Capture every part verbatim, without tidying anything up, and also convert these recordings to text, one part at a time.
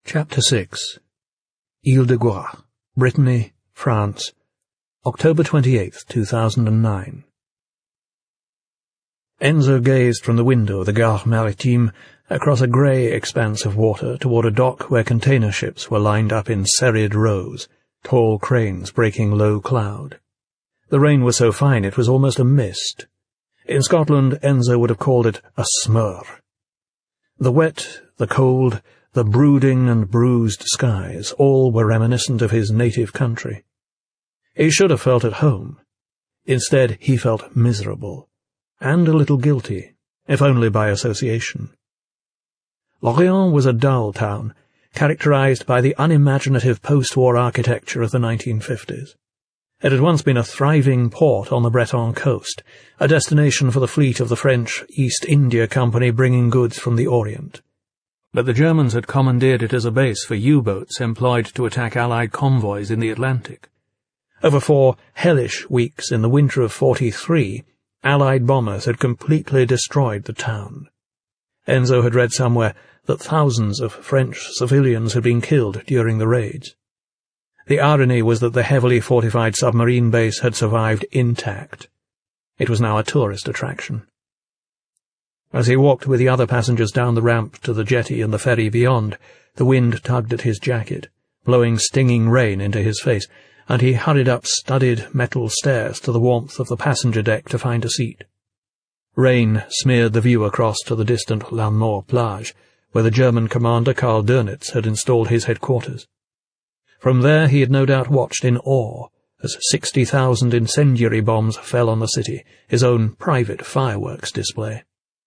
Chapter six. Ile de Groix, Brittany, France, October twenty-eighth, two thousand nine. Enzo gazed from the window of the Gare Maritime across a grey expanse of water toward a dock where container ships were lined up in serried rows, tall cranes breaking low cloud. The rain was so fine it was almost a mist. In Scotland, Enzo would have called it a smur. The wet, the cold, the brooding and bruised skies, all were reminiscent of his native country. He should have felt at home. Instead, he felt miserable, and a little guilty, if only by association. Lorient was a dull town, characterized by the unimaginative post-war architecture of the nineteen fifties. It had once been a thriving port on the Breton coast, a destination for the fleet of the French East India Company bringing goods from the Orient. But the Germans had commandeered it as a base for U-boats employed to attack Allied convoys in the Atlantic. Over four hellish weeks in the winter of forty-three, Allied bombers had completely destroyed the town. Enzo had read somewhere that thousands of French civilians had been killed during the raids. The irony was that the heavily fortified submarine base had survived intact. It was now a tourist attraction. As he walked with the other passengers down the ramp to the jetty and the ferry beyond, the wind tugged at his jacket, blowing stinging rain into his face, and he hurried up studded metal stairs to the warmth of the passenger deck to find a seat. Rain smeared the view across to the distant La Mort plage, where the German commander Karl Dönitz had installed his headquarters. From there he had no doubt watched in awe as sixty thousand incendiary bombs fell on the city, his own private fireworks display.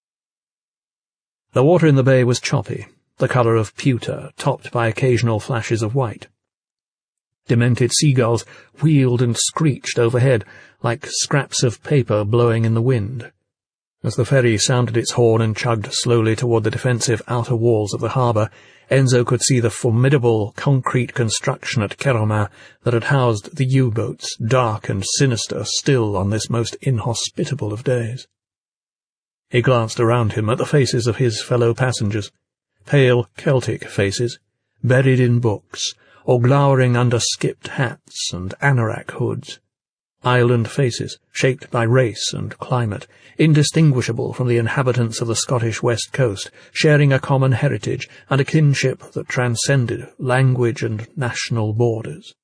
The water in the bay was choppy, the colour of pewter, topped by occasional flashes of white. Demented seagulls wheeled and screeched overhead like scraps of paper blowing in the wind. As the ferry sounded its horn and chugged slowly toward the defensive outer walls of the harbour, Enzo could see the formidable concrete construction at Kéromans that had housed the U-boats, dark and sinister still on this most inhospitable of days. He glanced around him at the faces of his fellow passengers, pale Celtic faces, buried in books, or glowering under skipped hats and anorak hoods. Island faces, shaped by race and climate, indistinguishable from the inhabitants of the Scottish west coast, sharing a common heritage and a kinship that transcended language and national borders.